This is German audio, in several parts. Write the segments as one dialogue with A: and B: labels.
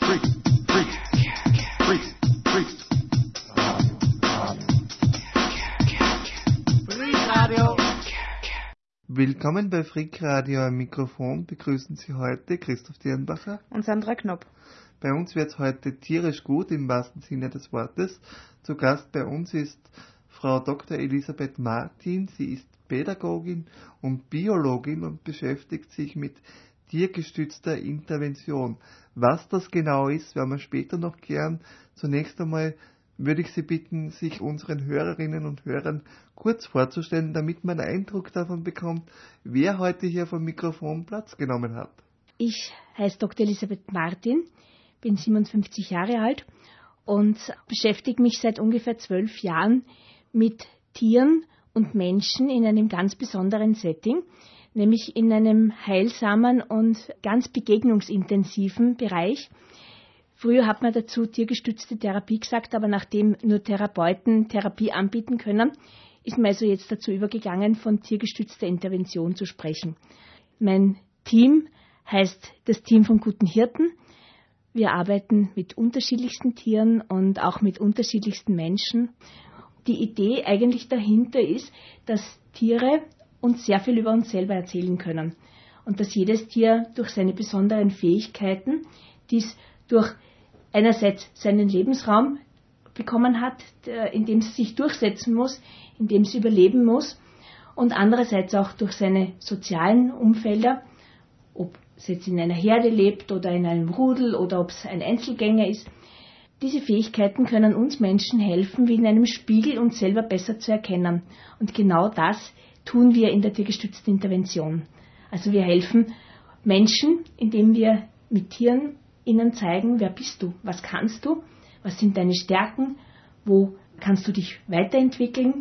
A: Willkommen bei Freak Radio. Am Mikrofon begrüßen Sie heute Christoph Dirnbacher
B: und Sandra Knopp.
A: Bei uns wird es heute tierisch gut im wahrsten Sinne des Wortes. Zu Gast bei uns ist Frau Dr. Elisabeth Martin. Sie ist Pädagogin und Biologin und beschäftigt sich mit tiergestützter Intervention. Was das genau ist, werden wir später noch klären. Zunächst einmal würde ich Sie bitten, sich unseren Hörerinnen und Hörern kurz vorzustellen, damit man einen Eindruck davon bekommt, wer heute hier vom Mikrofon Platz genommen hat.
C: Ich heiße Dr. Elisabeth Martin, bin 57 Jahre alt und beschäftige mich seit ungefähr 12 Jahren mit Tieren und Menschen in einem ganz besonderen Setting, nämlich in einem heilsamen und ganz begegnungsintensiven Bereich. Früher hat man dazu tiergestützte Therapie gesagt, aber nachdem nur Therapeuten Therapie anbieten können, ist man also jetzt dazu übergegangen, von tiergestützter Intervention zu sprechen. Mein Team heißt das Team von guten Hirten. Wir arbeiten mit unterschiedlichsten Tieren und auch mit unterschiedlichsten Menschen. Die Idee eigentlich dahinter ist, dass Tiere uns sehr viel über uns selber erzählen können und dass jedes Tier durch seine besonderen Fähigkeiten, dies durch einerseits seinen Lebensraum bekommen hat, in dem es sich durchsetzen muss, in dem es überleben muss, und andererseits auch durch seine sozialen Umfelder, ob es jetzt in einer Herde lebt oder in einem Rudel oder ob es ein Einzelgänger ist. Diese Fähigkeiten können uns Menschen helfen, wie in einem Spiegel uns selber besser zu erkennen. Und genau das tun wir in der tiergestützten Intervention. Also wir helfen Menschen, indem wir mit Tieren ihnen zeigen, wer bist du, was kannst du, was sind deine Stärken, wo kannst du dich weiterentwickeln,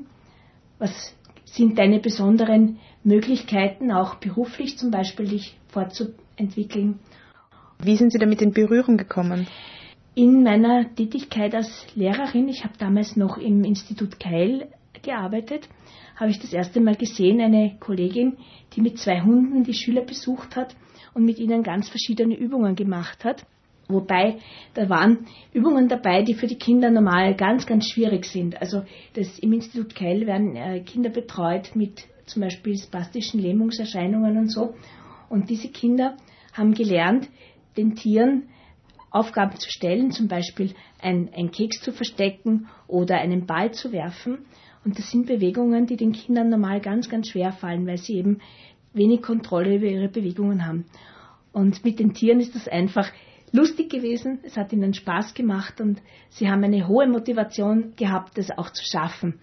C: was sind deine besonderen Möglichkeiten, auch beruflich zum Beispiel dich fortzuentwickeln.
B: Wie sind Sie damit in Berührung gekommen?
C: In meiner Tätigkeit als Lehrerin, ich habe damals noch im Institut Keil gearbeitet, habe ich das erste Mal gesehen, eine Kollegin, die mit 2 Hunden die Schüler besucht hat und mit ihnen ganz verschiedene Übungen gemacht hat. Wobei, da waren Übungen dabei, die für die Kinder normal ganz, ganz schwierig sind. Also im Institut Keil werden Kinder betreut mit zum Beispiel spastischen Lähmungserscheinungen und so. Und diese Kinder haben gelernt, den Tieren Aufgaben zu stellen, zum Beispiel ein Keks zu verstecken oder einen Ball zu werfen. Und das sind Bewegungen, die den Kindern normal ganz, ganz schwer fallen, weil sie eben wenig Kontrolle über ihre Bewegungen haben. Und mit den Tieren ist das einfach lustig gewesen, es hat ihnen Spaß gemacht und sie haben eine hohe Motivation gehabt, das auch zu schaffen.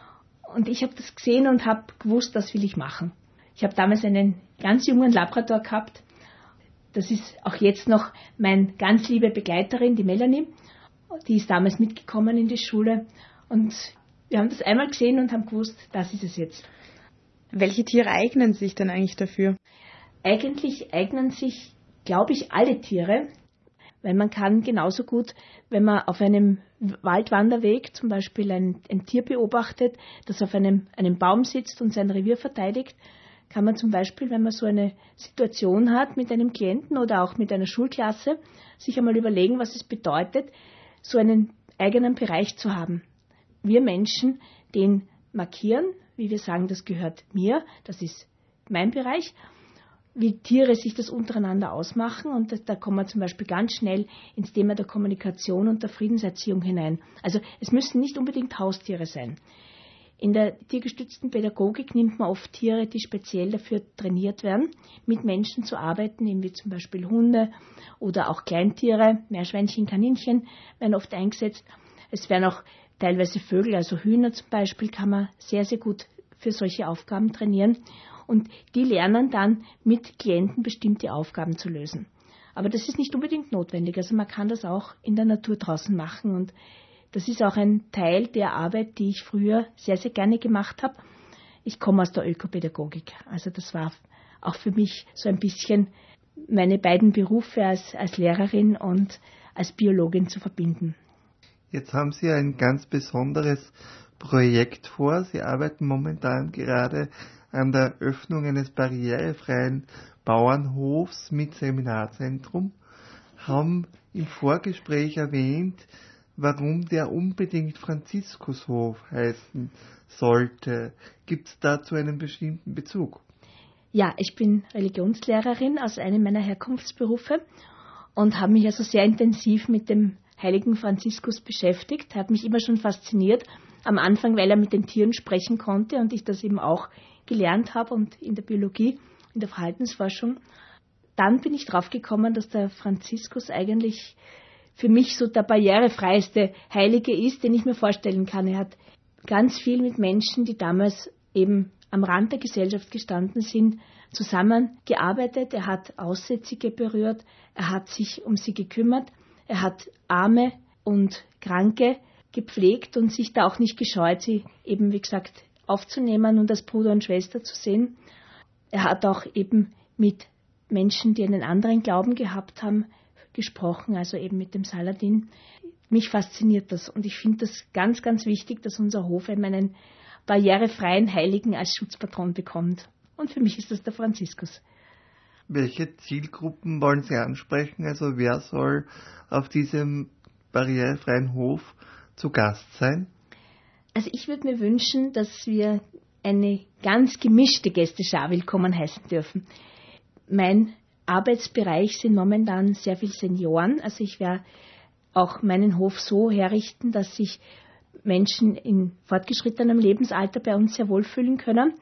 C: Und ich habe das gesehen und habe gewusst, das will ich machen. Ich habe damals einen ganz jungen Labrador gehabt. Das ist auch jetzt noch meine ganz liebe Begleiterin, die Melanie. Die ist damals mitgekommen in die Schule und wir haben das einmal gesehen und haben gewusst, das ist es jetzt.
B: Welche Tiere eignen sich denn eigentlich dafür?
C: Eigentlich eignen sich, glaube ich, alle Tiere, weil man kann genauso gut, wenn man auf einem Waldwanderweg zum Beispiel ein Tier beobachtet, das auf einem Baum sitzt und sein Revier verteidigt, kann man zum Beispiel, wenn man so eine Situation hat mit einem Klienten oder auch mit einer Schulklasse, sich einmal überlegen, was es bedeutet, so einen eigenen Bereich zu haben. Wir Menschen den markieren, wie wir sagen, das gehört mir, das ist mein Bereich, wie Tiere sich das untereinander ausmachen und da kommen wir zum Beispiel ganz schnell ins Thema der Kommunikation und der Friedenserziehung hinein. Also es müssen nicht unbedingt Haustiere sein. In der tiergestützten Pädagogik nimmt man oft Tiere, die speziell dafür trainiert werden, mit Menschen zu arbeiten, eben wie zum Beispiel Hunde oder auch Kleintiere, Meerschweinchen, Kaninchen werden oft eingesetzt. Es werden auch teilweise Vögel, also Hühner zum Beispiel, kann man sehr, sehr gut für solche Aufgaben trainieren. Und die lernen dann mit Klienten bestimmte Aufgaben zu lösen. Aber das ist nicht unbedingt notwendig. Also man kann das auch in der Natur draußen machen. Und das ist auch ein Teil der Arbeit, die ich früher sehr, sehr gerne gemacht habe. Ich komme aus der Ökopädagogik. Also das war auch für mich so ein bisschen meine beiden Berufe als Lehrerin und als Biologin zu verbinden.
A: Jetzt haben Sie ein ganz besonderes Projekt vor. Sie arbeiten momentan gerade an der Öffnung eines barrierefreien Bauernhofs mit Seminarzentrum. haben im Vorgespräch erwähnt, warum der unbedingt Franziskushof heißen sollte. Gibt es dazu einen bestimmten Bezug?
C: Ja, ich bin Religionslehrerin aus einem meiner Herkunftsberufe und habe mich also sehr intensiv mit dem heiligen Franziskus beschäftigt, hat mich immer schon fasziniert, am Anfang, weil er mit den Tieren sprechen konnte und ich das eben auch gelernt habe und in der Biologie, in der Verhaltensforschung. Dann bin ich drauf gekommen, dass der Franziskus eigentlich für mich so der barrierefreieste Heilige ist, den ich mir vorstellen kann. Er hat ganz viel mit Menschen, die damals eben am Rand der Gesellschaft gestanden sind, zusammengearbeitet. Er hat Aussätzige berührt, er hat sich um sie gekümmert, er hat Arme und Kranke gepflegt und sich da auch nicht gescheut, sie eben, wie gesagt, aufzunehmen und als Bruder und Schwester zu sehen. Er hat auch eben mit Menschen, die einen anderen Glauben gehabt haben, gesprochen, also eben mit dem Saladin. Mich fasziniert das und ich finde das ganz, ganz wichtig, dass unser Hof eben einen barrierefreien Heiligen als Schutzpatron bekommt. Und für mich ist das der Franziskus.
A: Welche Zielgruppen wollen Sie ansprechen? Also wer soll auf diesem barrierefreien Hof zu Gast sein?
C: Also ich würde mir wünschen, dass wir eine ganz gemischte Gästeschar willkommen heißen dürfen. Mein Arbeitsbereich sind momentan sehr viele Senioren. Also ich werde auch meinen Hof so herrichten, dass sich Menschen in fortgeschrittenem Lebensalter bei uns sehr wohlfühlen können.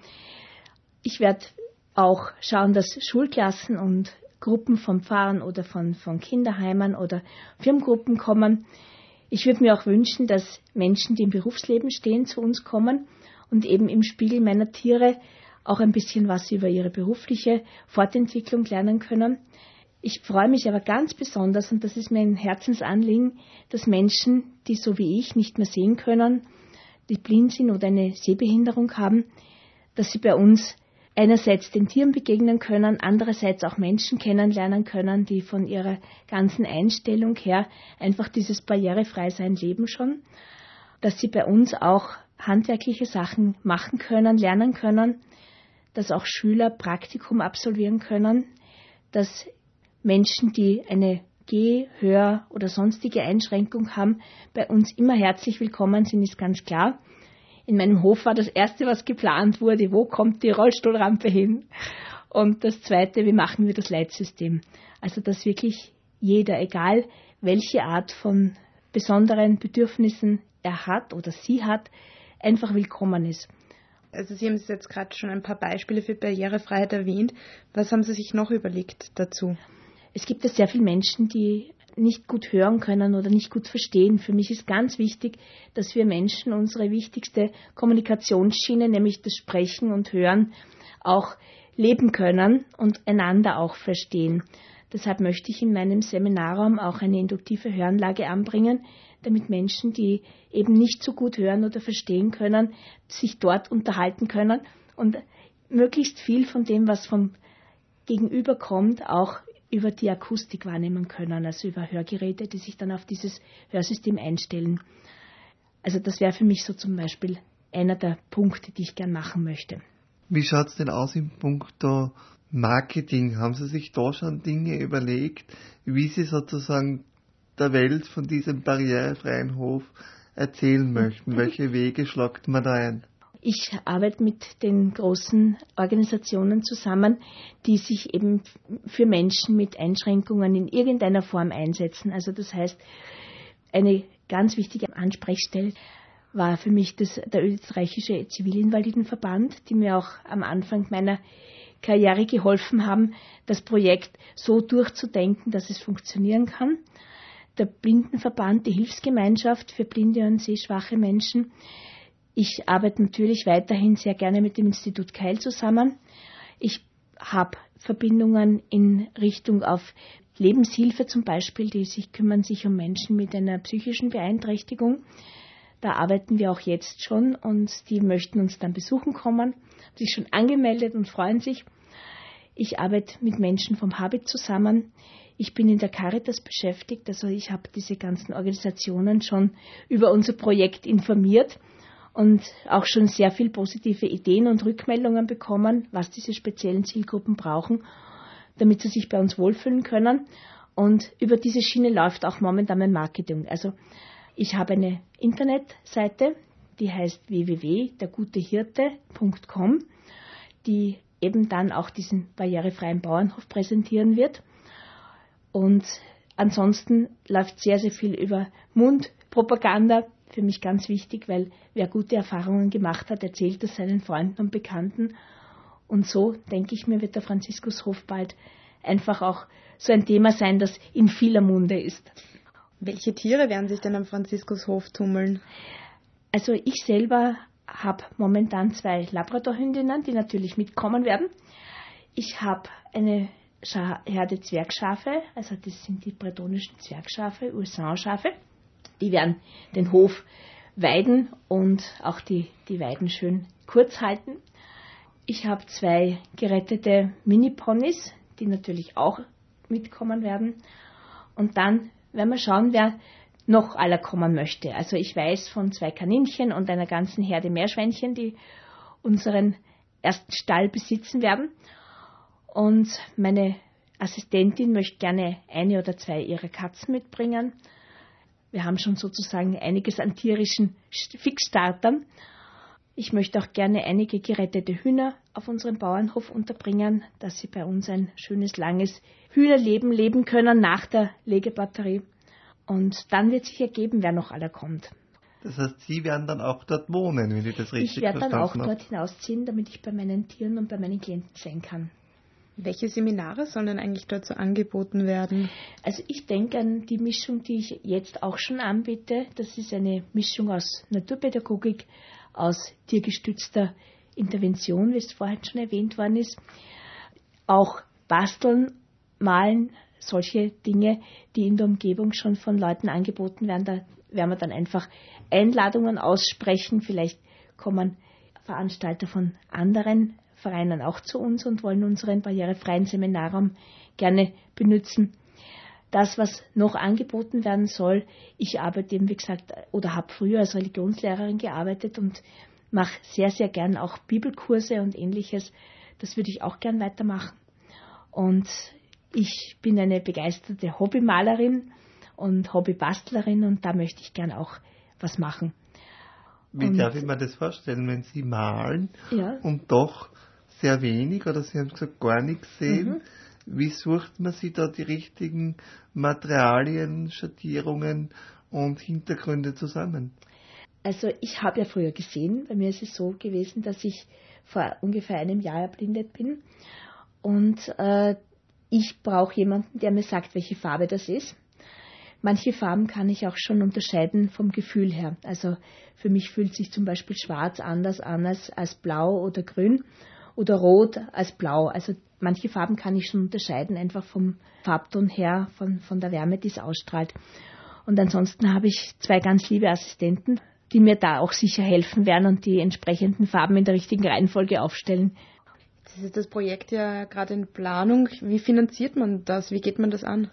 C: Ich werde auch schauen, dass Schulklassen und Gruppen vom Pfarrern oder von Kinderheimen oder Firmengruppen kommen. Ich würde mir auch wünschen, dass Menschen, die im Berufsleben stehen, zu uns kommen und eben im Spiegel meiner Tiere auch ein bisschen was über ihre berufliche Fortentwicklung lernen können. Ich freue mich aber ganz besonders, und das ist mir ein Herzensanliegen, dass Menschen, die so wie ich nicht mehr sehen können, die blind sind oder eine Sehbehinderung haben, dass sie bei uns einerseits den Tieren begegnen können, andererseits auch Menschen kennenlernen können, die von ihrer ganzen Einstellung her einfach dieses Barrierefreisein leben schon, dass sie bei uns auch handwerkliche Sachen machen können, lernen können, dass auch Schüler Praktikum absolvieren können, dass Menschen, die eine Geh-, Hör- oder sonstige Einschränkung haben, bei uns immer herzlich willkommen sind, ist ganz klar. In meinem Hof war das Erste, was geplant wurde, wo kommt die Rollstuhlrampe hin? Und das Zweite, wie machen wir das Leitsystem? Also, dass wirklich jeder, egal welche Art von besonderen Bedürfnissen er hat oder sie hat, einfach willkommen ist.
B: Also Sie haben jetzt gerade schon ein paar Beispiele für Barrierefreiheit erwähnt. Was haben Sie sich noch überlegt dazu?
C: Es gibt ja sehr viele Menschen, die nicht gut hören können oder nicht gut verstehen. Für mich ist ganz wichtig, dass wir Menschen unsere wichtigste Kommunikationsschiene, nämlich das Sprechen und Hören, auch leben können und einander auch verstehen. Deshalb möchte ich in meinem Seminarraum auch eine induktive Höranlage anbringen, damit Menschen, die eben nicht so gut hören oder verstehen können, sich dort unterhalten können und möglichst viel von dem, was vom Gegenüber kommt, auch über die Akustik wahrnehmen können, also über Hörgeräte, die sich dann auf dieses Hörsystem einstellen. Also das wäre für mich so zum Beispiel einer der Punkte, die ich gern machen möchte.
A: Wie schaut es denn aus in puncto Marketing? Haben Sie sich da schon Dinge überlegt, wie Sie sozusagen der Welt von diesem barrierefreien Hof erzählen möchten? Welche Wege schlagt man da ein?
C: Ich arbeite mit den großen Organisationen zusammen, die sich eben für Menschen mit Einschränkungen in irgendeiner Form einsetzen. Also das heißt, eine ganz wichtige Ansprechstelle war für mich der österreichische Zivilinvalidenverband, die mir auch am Anfang meiner Karriere geholfen haben, das Projekt so durchzudenken, dass es funktionieren kann. Der Blindenverband, die Hilfsgemeinschaft für blinde und sehschwache Menschen. Ich arbeite natürlich weiterhin sehr gerne mit dem Institut Keil zusammen. Ich habe Verbindungen in Richtung auf Lebenshilfe zum Beispiel, die kümmern sich um Menschen mit einer psychischen Beeinträchtigung. Da arbeiten wir auch jetzt schon und die möchten uns dann besuchen kommen, haben sich schon angemeldet und freuen sich. Ich arbeite mit Menschen vom Habit zusammen. Ich bin in der Caritas beschäftigt, also ich habe diese ganzen Organisationen schon über unser Projekt informiert und auch schon sehr viel positive Ideen und Rückmeldungen bekommen, was diese speziellen Zielgruppen brauchen, damit sie sich bei uns wohlfühlen können. Und über diese Schiene läuft auch momentan mein Marketing. Also ich habe eine Internetseite, die heißt www.dergutehirte.com, die eben dann auch diesen barrierefreien Bauernhof präsentieren wird. Und ansonsten läuft sehr, sehr viel über Mundpropaganda, für mich ganz wichtig, weil wer gute Erfahrungen gemacht hat, erzählt es seinen Freunden und Bekannten. Und so, denke ich mir, wird der Franziskushof bald einfach auch so ein Thema sein, das in vieler Munde ist.
B: Welche Tiere werden sich denn am Franziskushof tummeln?
C: Also ich selber habe momentan 2 Labradorhündinnen, die natürlich mitkommen werden. Ich habe eine Herde Zwergschafe, also das sind die bretonischen Zwergschafe, Ursins-Schafe. Die werden den Hof weiden und auch die Weiden schön kurz halten. Ich habe 2 gerettete Mini-Ponys, die natürlich auch mitkommen werden. Und dann werden wir schauen, wer noch aller kommen möchte. Also ich weiß von 2 Kaninchen und einer ganzen Herde Meerschweinchen, die unseren ersten Stall besitzen werden. Und meine Assistentin möchte gerne 1 oder 2 ihrer Katzen mitbringen. Wir haben schon sozusagen einiges an tierischen Fixstartern. Ich möchte auch gerne einige gerettete Hühner auf unserem Bauernhof unterbringen, dass sie bei uns ein schönes, langes Hühnerleben leben können nach der Legebatterie. Und dann wird sich ergeben, wer noch aller kommt.
A: Das heißt, Sie werden dann auch dort wohnen, wenn ich das richtig verstanden habe.
C: Ich werde dann auch dort hinausziehen, damit ich bei meinen Tieren und bei meinen Klienten sein kann.
B: Welche Seminare sollen denn eigentlich dort so angeboten werden?
C: Also ich denke an die Mischung, die ich jetzt auch schon anbiete. Das ist eine Mischung aus Naturpädagogik, aus tiergestützter Intervention, wie es vorhin schon erwähnt worden ist. Auch Basteln, Malen, solche Dinge, die in der Umgebung schon von Leuten angeboten werden. Da werden wir dann einfach Einladungen aussprechen. Vielleicht kommen Veranstalter von anderen Vereinen auch zu uns und wollen unseren barrierefreien Seminarraum gerne benutzen. Das, was noch angeboten werden soll, ich arbeite eben, wie gesagt, oder habe früher als Religionslehrerin gearbeitet und mache sehr, sehr gern auch Bibelkurse und Ähnliches. Das würde ich auch gern weitermachen. Und ich bin eine begeisterte Hobbymalerin und Hobbybastlerin und da möchte ich gern auch was machen.
A: Wie darf ich mir das vorstellen, wenn Sie malen und doch sehr wenig oder Sie haben gesagt gar nichts sehen? Wie sucht man sich da die richtigen Materialien, Schattierungen und Hintergründe zusammen?
C: Also ich habe ja früher gesehen, bei mir ist es so gewesen, dass ich vor ungefähr einem Jahr erblindet bin und ich brauche jemanden, der mir sagt, welche Farbe das ist. Manche Farben kann ich auch schon unterscheiden vom Gefühl her. Also für mich fühlt sich zum Beispiel Schwarz anders an als Blau oder Grün oder Rot als Blau. Also manche Farben kann ich schon unterscheiden, einfach vom Farbton her, von der Wärme, die es ausstrahlt. Und ansonsten habe ich 2 ganz liebe Assistenten, die mir da auch sicher helfen werden und die entsprechenden Farben in der richtigen Reihenfolge aufstellen.
B: Jetzt ist das Projekt ja gerade in Planung. Wie finanziert man das? Wie geht man das an?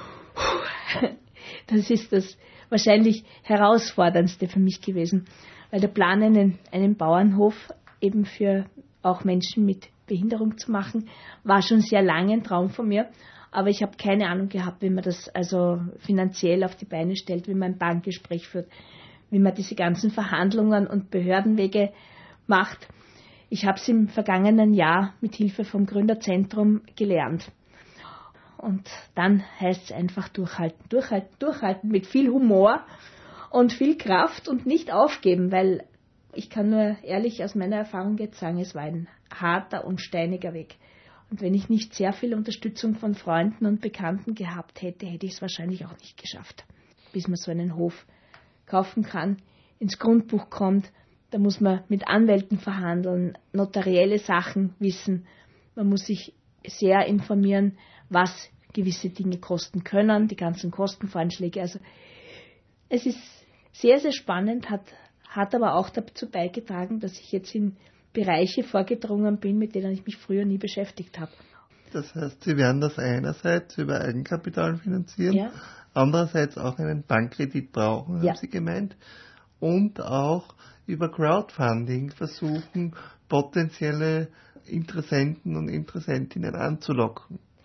C: Das ist das wahrscheinlich herausforderndste für mich gewesen, weil der Plan, einen Bauernhof eben für auch Menschen mit Behinderung zu machen, war schon sehr lange ein Traum von mir, aber ich habe keine Ahnung gehabt, wie man das also finanziell auf die Beine stellt, wie man ein Bankgespräch führt, wie man diese ganzen Verhandlungen und Behördenwege macht. Ich habe es im vergangenen Jahr mit Hilfe vom Gründerzentrum gelernt. Und dann heißt es einfach durchhalten, durchhalten, durchhalten mit viel Humor und viel Kraft und nicht aufgeben, weil ich kann nur ehrlich aus meiner Erfahrung jetzt sagen, es war ein harter und steiniger Weg. Und wenn ich nicht sehr viel Unterstützung von Freunden und Bekannten gehabt hätte, hätte ich es wahrscheinlich auch nicht geschafft. Bis man so einen Hof kaufen kann, ins Grundbuch kommt, da muss man mit Anwälten verhandeln, notarielle Sachen wissen. Man muss sich sehr informieren, was gewisse Dinge kosten können, die ganzen Kostenvoranschläge. Also es ist sehr, sehr spannend, hat aber auch dazu beigetragen, dass ich jetzt in Bereiche vorgedrungen bin, mit denen ich mich früher nie beschäftigt habe.
A: Das heißt, Sie werden das einerseits über Eigenkapital finanzieren, andererseits auch einen Bankkredit brauchen, haben Sie gemeint, und auch über Crowdfunding versuchen, potenzielle Interessenten und Interessentinnen anzulocken.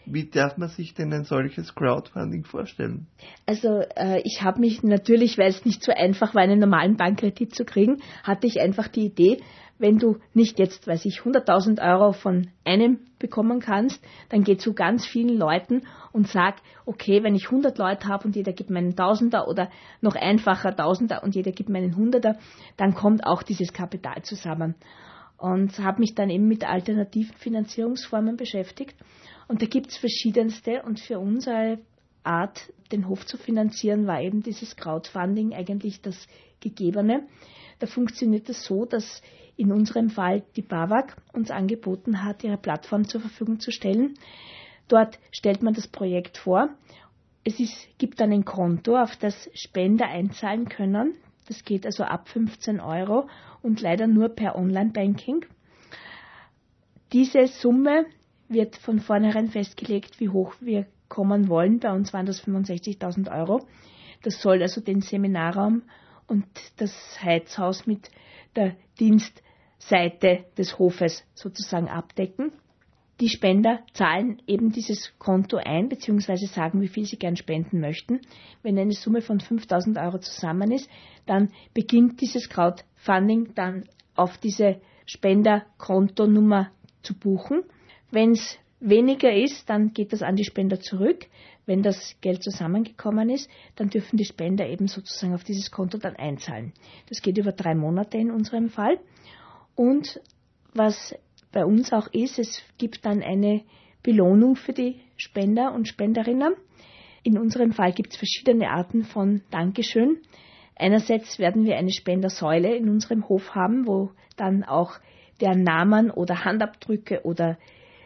A: Wie darf man sich denn ein solches Crowdfunding vorstellen?
C: Also ich habe mich natürlich, weil es nicht so einfach war, einen normalen Bankkredit zu kriegen, hatte ich einfach die Idee, wenn du nicht jetzt, 100.000 Euro von einem bekommen kannst, dann geh zu ganz vielen Leuten und sag, okay, wenn ich 100 Leute habe und jeder gibt mir einen Tausender oder noch einfacher Tausender und jeder gibt mir einen Hunderter, dann kommt auch dieses Kapital zusammen. Und habe mich dann eben mit alternativen Finanzierungsformen beschäftigt. Und da gibt es verschiedenste und für unsere Art, den Hof zu finanzieren, war eben dieses Crowdfunding eigentlich das Gegebene. Da funktioniert es so, dass in unserem Fall die BAWAG uns angeboten hat, ihre Plattform zur Verfügung zu stellen. Dort stellt man das Projekt vor. Gibt dann ein Konto, auf das Spender einzahlen können. Das geht also ab 15 Euro und leider nur per Online-Banking. Diese Summe wird von vornherein festgelegt, wie hoch wir kommen wollen. Bei uns waren das 65.000 Euro. Das soll also den Seminarraum und das Heizhaus mit der Dienstseite des Hofes sozusagen abdecken. Die Spender zahlen eben dieses Konto ein, beziehungsweise sagen, wie viel sie gern spenden möchten. Wenn eine Summe von 5.000 Euro zusammen ist, dann beginnt dieses Crowdfunding dann auf diese Spenderkontonummer zu buchen. Wenn es weniger ist, dann geht das an die Spender zurück. Wenn das Geld zusammengekommen ist, dann dürfen die Spender eben sozusagen auf dieses Konto dann einzahlen. Das geht über 3 Monate in unserem Fall. Und was bei uns auch ist, es gibt dann eine Belohnung für die Spender und Spenderinnen. In unserem Fall gibt es verschiedene Arten von Dankeschön. Einerseits werden wir eine Spendersäule in unserem Hof haben, wo dann auch deren Namen oder Handabdrücke oder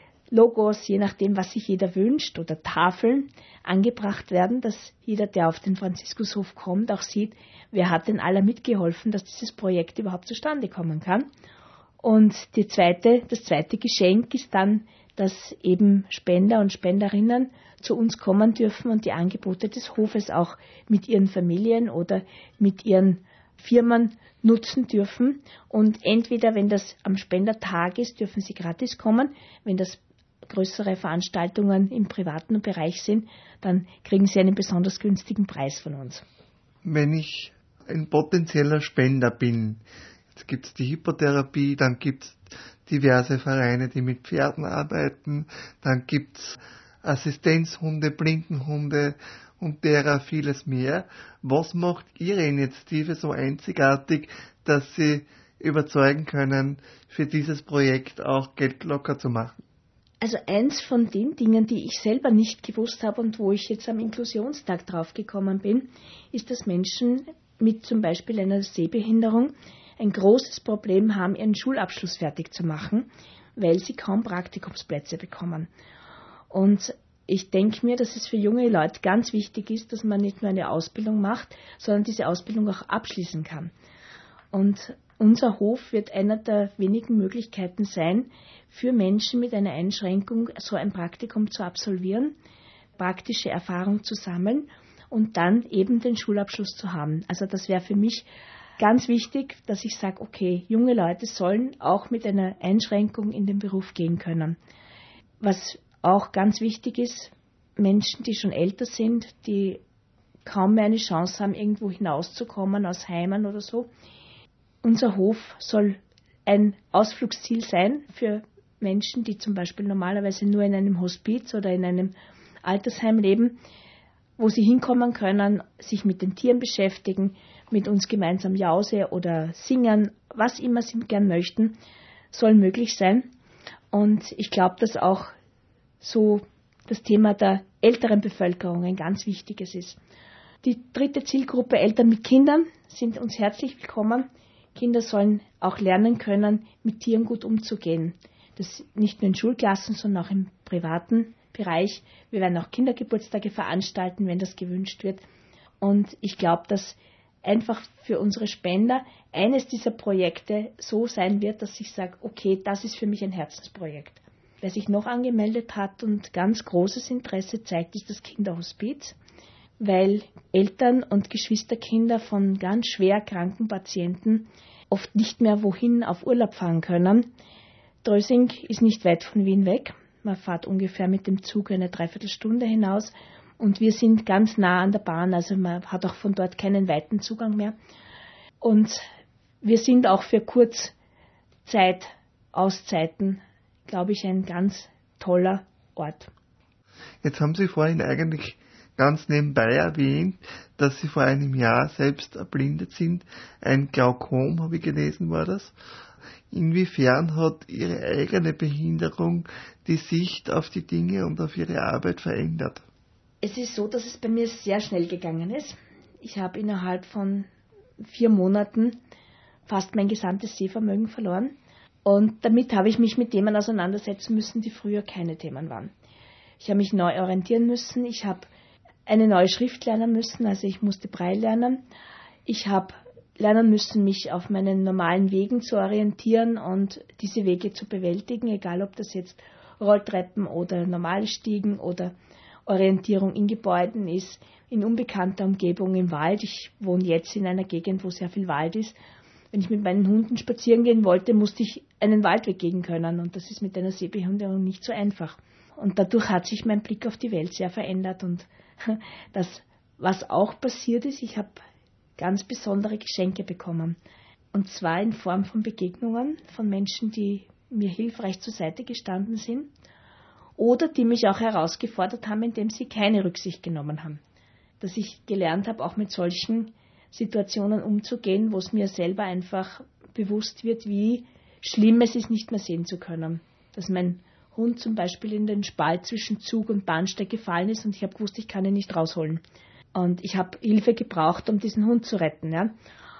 C: Logos, je nachdem, was sich jeder wünscht, oder Tafeln angebracht werden, dass jeder, der auf den Franziskushof kommt, auch sieht, wer hat denn alle mitgeholfen, dass dieses Projekt überhaupt zustande kommen kann. Und das zweite Geschenk ist dann, dass eben Spender und Spenderinnen zu uns kommen dürfen und die Angebote des Hofes auch mit ihren Familien oder mit ihren Firmen nutzen dürfen. Und entweder, wenn das am Spendertag ist, dürfen sie gratis kommen. Wenn das größere Veranstaltungen im privaten Bereich sind, dann kriegen sie einen besonders günstigen Preis von uns.
A: Wenn ich ein potenzieller Spender bin, jetzt gibt es die Hippotherapie, dann gibt es diverse Vereine, die mit Pferden arbeiten, dann gibt es Assistenzhunde, Blindenhunde und derer vieles mehr. Was macht Ihre Initiative so einzigartig, dass Sie überzeugen können, für dieses Projekt auch Geld locker zu machen?
C: Also eins von den Dingen, die ich selber nicht gewusst habe und wo ich jetzt am Inklusionstag draufgekommen bin, ist, dass Menschen mit zum Beispiel einer Sehbehinderung ein großes Problem haben, ihren Schulabschluss fertig zu machen, weil sie kaum Praktikumsplätze bekommen. Und ich denke mir, dass es für junge Leute ganz wichtig ist, dass man nicht nur eine Ausbildung macht, sondern diese Ausbildung auch abschließen kann. Und unser Hof wird einer der wenigen Möglichkeiten sein, für Menschen mit einer Einschränkung so ein Praktikum zu absolvieren, praktische Erfahrung zu sammeln und dann eben den Schulabschluss zu haben. Also das wäre für mich ganz wichtig, dass ich sage, okay, junge Leute sollen auch mit einer Einschränkung in den Beruf gehen können. Was auch ganz wichtig ist, Menschen, die schon älter sind, die kaum mehr eine Chance haben, irgendwo hinauszukommen aus Heimen oder so. Unser Hof soll ein Ausflugsziel sein für Menschen, die zum Beispiel normalerweise nur in einem Hospiz oder in einem Altersheim leben, wo sie hinkommen können, sich mit den Tieren beschäftigen, mit uns gemeinsam Jause oder singen, was immer sie gern möchten, soll möglich sein. Und ich glaube, dass auch so das Thema der älteren Bevölkerung ein ganz wichtiges ist. Die dritte Zielgruppe, Eltern mit Kindern, sind uns herzlich willkommen. Kinder sollen auch lernen können, mit Tieren gut umzugehen. Das nicht nur in Schulklassen, sondern auch im privaten Bereich. Wir werden auch Kindergeburtstage veranstalten, wenn das gewünscht wird. Und ich glaube, dass einfach für unsere Spender eines dieser Projekte so sein wird, dass ich sage, okay, das ist für mich ein Herzensprojekt. Wer sich noch angemeldet hat und ganz großes Interesse zeigt, ist das Kinderhospiz, weil Eltern und Geschwisterkinder von ganz schwer kranken Patienten oft nicht mehr wohin auf Urlaub fahren können. Dösing ist nicht weit von Wien weg. Man fährt ungefähr mit dem Zug eine Dreiviertelstunde hinaus und wir sind ganz nah an der Bahn, also man hat auch von dort keinen weiten Zugang mehr. Und wir sind auch für Auszeiten, glaube ich, ein ganz toller Ort.
A: Jetzt haben Sie vorhin eigentlich ganz nebenbei erwähnt, dass Sie vor einem Jahr selbst erblindet sind. Ein Glaukom, habe ich gelesen, war das. Inwiefern hat Ihre eigene Behinderung die Sicht auf die Dinge und auf Ihre Arbeit verändert?
C: Es ist so, dass es bei mir sehr schnell gegangen ist. Ich habe innerhalb von 4 Monaten fast mein gesamtes Sehvermögen verloren. Und damit habe ich mich mit Themen auseinandersetzen müssen, die früher keine Themen waren. Ich habe mich neu orientieren müssen. Ich habe eine neue Schrift lernen müssen, also ich musste Braille lernen. Ich habe lernen müssen, mich auf meinen normalen Wegen zu orientieren und diese Wege zu bewältigen, egal ob das jetzt Rolltreppen oder normale Stiegen oder Orientierung in Gebäuden ist, in unbekannter Umgebung im Wald. Ich wohne jetzt in einer Gegend, wo sehr viel Wald ist. Wenn ich mit meinen Hunden spazieren gehen wollte, musste ich einen Waldweg gehen können und das ist mit einer Sehbehinderung nicht so einfach. Und dadurch hat sich mein Blick auf die Welt sehr verändert und das, was auch passiert ist, ich habe ganz besondere Geschenke bekommen. Und zwar in Form von Begegnungen von Menschen, die mir hilfreich zur Seite gestanden sind oder die mich auch herausgefordert haben, indem sie keine Rücksicht genommen haben. Dass ich gelernt habe, auch mit solchen Situationen umzugehen, wo es mir selber einfach bewusst wird, wie schlimm es ist, nicht mehr sehen zu können. Dass mein Hund zum Beispiel in den Spalt zwischen Zug und Bahnsteig gefallen ist und ich habe gewusst, ich kann ihn nicht rausholen. Und ich habe Hilfe gebraucht, um diesen Hund zu retten. Ja?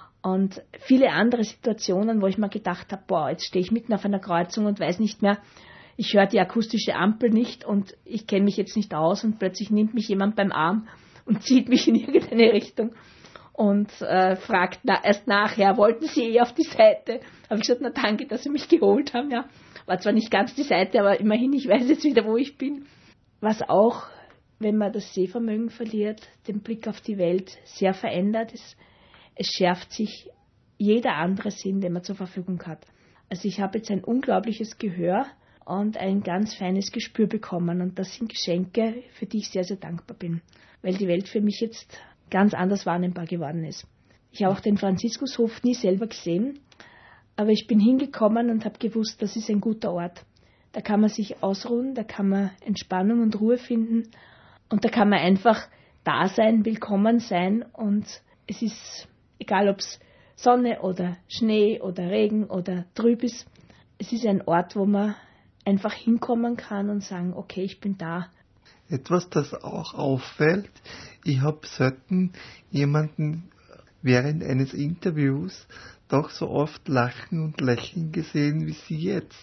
C: Und viele andere Situationen, wo ich mir gedacht habe, boah, jetzt stehe ich mitten auf einer Kreuzung und weiß nicht mehr, ich höre die akustische Ampel nicht und ich kenne mich jetzt nicht aus und plötzlich nimmt mich jemand beim Arm und zieht mich in irgendeine Richtung und fragt erst nachher, wollten Sie auf die Seite? Habe ich gesagt, na danke, dass Sie mich geholt haben. Ja. War zwar nicht ganz die Seite, aber immerhin, ich weiß jetzt wieder, wo ich bin. Was auch, wenn man das Sehvermögen verliert, den Blick auf die Welt sehr verändert. Es schärft sich jeder andere Sinn, den man zur Verfügung hat. Also ich habe jetzt ein unglaubliches Gehör und ein ganz feines Gespür bekommen. Und das sind Geschenke, für die ich sehr, sehr dankbar bin, weil die Welt für mich jetzt ganz anders wahrnehmbar geworden ist. Ich habe auch den Franziskushof nie selber gesehen, aber ich bin hingekommen und habe gewusst, das ist ein guter Ort. Da kann man sich ausruhen, da kann man Entspannung und Ruhe finden und da kann man einfach da sein, willkommen sein und es ist, egal ob es Sonne oder Schnee oder Regen oder trüb ist, es ist ein Ort, wo man einfach hinkommen kann und sagen, okay, ich bin da.
A: Etwas, das auch auffällt, ich habe selten jemanden während eines Interviews doch so oft lachen und lächeln gesehen wie Sie jetzt.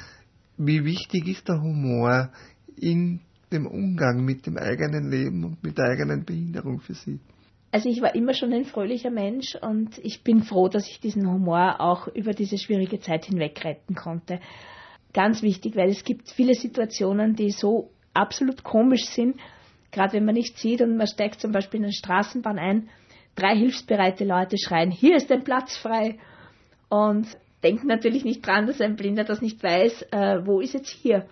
A: Wie wichtig ist der Humor in dem Umgang mit dem eigenen Leben und mit der eigenen Behinderung für Sie?
C: Also ich war immer schon ein fröhlicher Mensch und ich bin froh, dass ich diesen Humor auch über diese schwierige Zeit hinweg retten konnte. Ganz wichtig, weil es gibt viele Situationen, die so absolut komisch sind, gerade wenn man nicht sieht und man steigt zum Beispiel in eine Straßenbahn ein, 3 hilfsbereite Leute schreien, hier ist ein Platz frei und denken natürlich nicht dran, dass ein Blinder das nicht weiß, wo ist jetzt hier.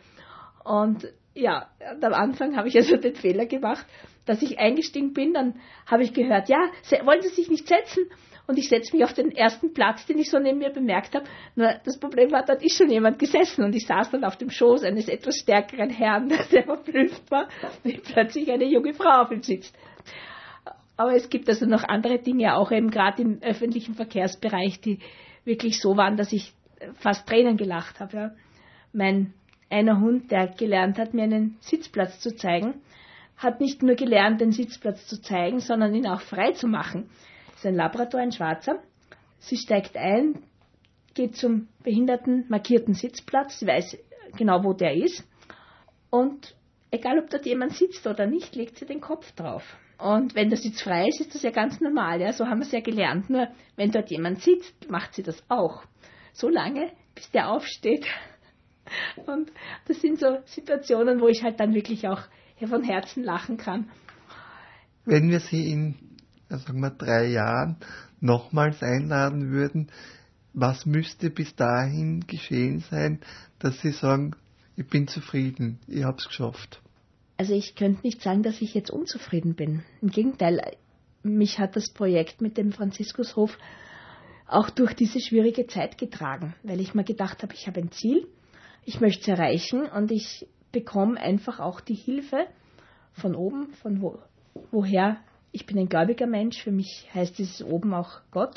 C: Und ja, am Anfang habe ich also den Fehler gemacht, dass ich eingestiegen bin, dann habe ich gehört, ja, wollen Sie sich nicht setzen? Und ich setze mich auf den ersten Platz, den ich so neben mir bemerkt habe. Nur das Problem war, dort ist schon jemand gesessen und ich saß dann auf dem Schoß eines etwas stärkeren Herrn, der verblüfft war, wie plötzlich eine junge Frau auf ihm sitzt. Aber es gibt also noch andere Dinge, auch eben gerade im öffentlichen Verkehrsbereich, die wirklich so waren, dass ich fast Tränen gelacht habe. Ja. Einer Hund, der gelernt hat, mir einen Sitzplatz zu zeigen, hat nicht nur gelernt, den Sitzplatz zu zeigen, sondern ihn auch frei zu machen. Das ist ein Labrador, ein Schwarzer. Sie steigt ein, geht zum behinderten markierten Sitzplatz, sie weiß genau, wo der ist. Und egal, ob dort jemand sitzt oder nicht, legt sie den Kopf drauf. Und wenn der Sitz frei ist, ist das ja ganz normal. Ja? So haben wir es ja gelernt. Nur wenn dort jemand sitzt, macht sie das auch. So lange, bis der aufsteht. Und das sind so Situationen, wo ich halt dann wirklich auch von Herzen lachen kann.
A: Wenn wir Sie in, sagen wir, 3 Jahren nochmals einladen würden, was müsste bis dahin geschehen sein, dass Sie sagen, Ich bin zufrieden, ich habe es geschafft.
C: Also ich könnte nicht sagen, dass ich jetzt unzufrieden bin. Im Gegenteil, mich hat das Projekt mit dem Franziskushof auch durch diese schwierige Zeit getragen, weil ich mir gedacht habe, ich habe ein Ziel, ich möchte es erreichen und ich bekomme einfach auch die Hilfe von oben, von woher. Ich bin ein gläubiger Mensch, für mich heißt dieses oben auch Gott.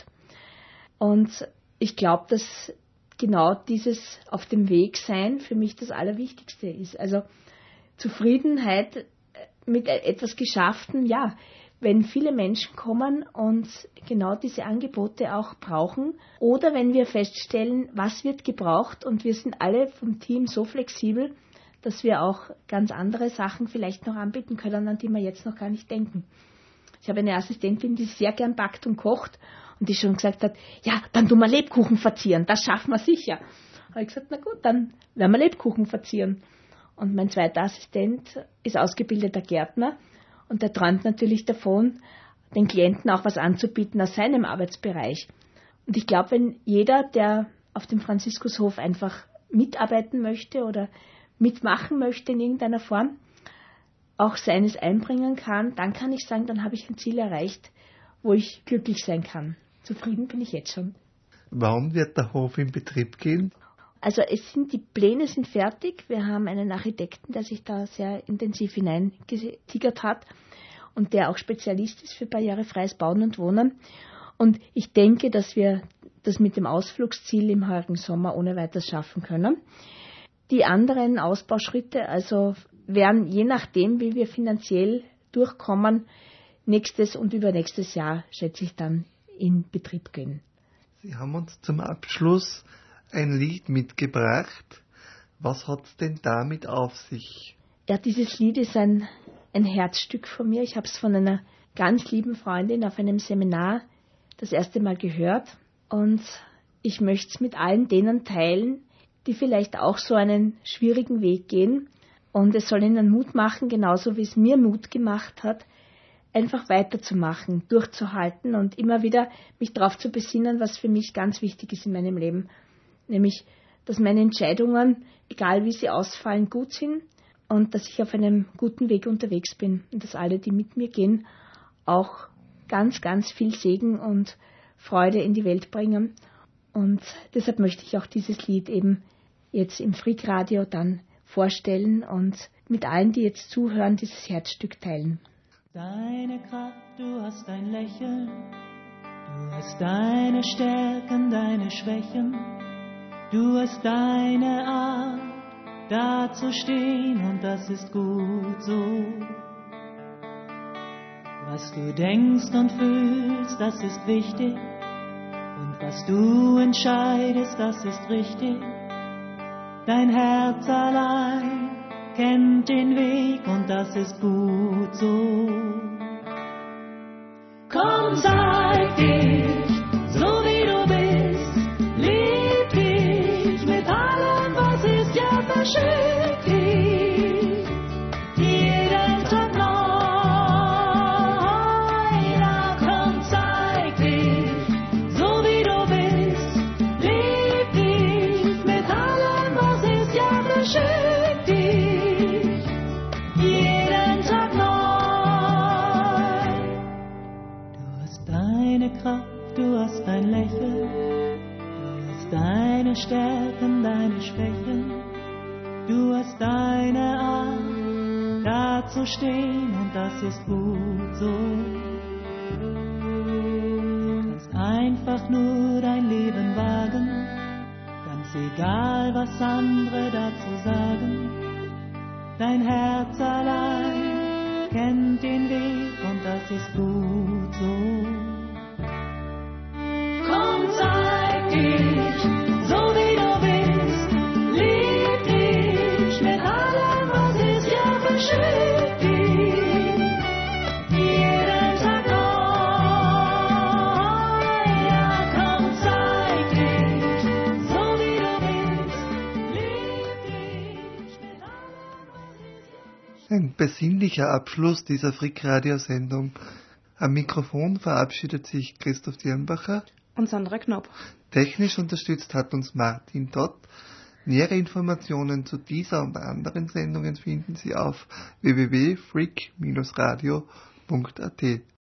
C: Und ich glaube, dass genau dieses auf dem Weg sein für mich das Allerwichtigste ist. Also Zufriedenheit mit etwas Geschafften, ja, wenn viele Menschen kommen und genau diese Angebote auch brauchen oder wenn wir feststellen, was wird gebraucht und wir sind alle vom Team so flexibel, dass wir auch ganz andere Sachen vielleicht noch anbieten können, an die wir jetzt noch gar nicht denken. Ich habe eine Assistentin, die sehr gern backt und kocht und die schon gesagt hat, ja, dann tun wir Lebkuchen verzieren, das schaffen wir sicher. Habe ich gesagt, na gut, dann werden wir Lebkuchen verzieren. Und mein zweiter Assistent ist ausgebildeter Gärtner und der träumt natürlich davon, den Klienten auch was anzubieten aus seinem Arbeitsbereich. Und ich glaube, wenn jeder, der auf dem Franziskushof einfach mitarbeiten möchte oder mitmachen möchte in irgendeiner Form, auch seines einbringen kann, dann kann ich sagen, dann habe ich ein Ziel erreicht, wo ich glücklich sein kann. Zufrieden bin ich jetzt schon.
A: Wann wird der Hof in Betrieb gehen?
C: Also die Pläne sind fertig. Wir haben einen Architekten, der sich da sehr intensiv hineingetigert hat und der auch Spezialist ist für barrierefreies Bauen und Wohnen. Und ich denke, dass wir das mit dem Ausflugsziel im heurigen Sommer ohne weiteres schaffen können. Die anderen Ausbauschritte also werden je nachdem, wie wir finanziell durchkommen, nächstes und übernächstes Jahr, schätze ich, dann in Betrieb gehen.
A: Sie haben uns zum Abschluss ein Lied mitgebracht. Was hat es denn damit auf sich?
C: Ja, dieses Lied ist ein Herzstück von mir. Ich habe es von einer ganz lieben Freundin auf einem Seminar das erste Mal gehört und ich möchte es mit allen denen teilen, die vielleicht auch so einen schwierigen Weg gehen. Und es soll ihnen Mut machen, genauso wie es mir Mut gemacht hat, einfach weiterzumachen, durchzuhalten und immer wieder mich darauf zu besinnen, was für mich ganz wichtig ist in meinem Leben. Nämlich, dass meine Entscheidungen, egal wie sie ausfallen, gut sind und dass ich auf einem guten Weg unterwegs bin und dass alle, die mit mir gehen, auch ganz, ganz viel Segen und Freude in die Welt bringen. Und deshalb möchte ich auch dieses Lied eben jetzt im Freakradio dann vorstellen und mit allen, die jetzt zuhören, dieses Herzstück teilen.
D: Deine Kraft, du hast dein Lächeln, du hast deine Stärken, deine Schwächen, du hast deine Art, da zu stehen und das ist gut so. Was du denkst und fühlst, das ist wichtig und was du entscheidest, das ist richtig. Dein Herz allein kennt den Weg und das ist gut so. Komm, zeig dich, so wie du bist, lieb dich mit allem, was ist, ja, verschick dich, jeden Tag neu, ja, komm, zeig dich, so wie du bist, lieb dich mit allem, was ist, ja, verschick dich, jeden Tag neu. Du hast deine Kraft, du hast dein Lächeln, du hast deine Stärken, deine Schwächen, du hast deine Art, da zu stehen und das ist gut so. Du kannst einfach nur dein Leben wagen, ganz egal was andere dazu sagen. Dein Herz allein kennt den Weg und das ist gut so. Komm, zeig dich, so wie du bist, lieb dich mit allem, was ist, ja, verschick dich, jeden Tag neu, ja, komm, zeig dich, so wie du bist, lieb dich mit allem, was ist, ja, verschick dich.
A: Ein besinnlicher Abschluss dieser Frick-Radio-Sendung. Am Mikrofon verabschiedet sich Christoph Dirnbacher.
B: Und Sandra Knob.
A: Technisch unterstützt hat uns Martin Dott. Nähere Informationen zu dieser und anderen Sendungen finden Sie auf www.freak-radio.at.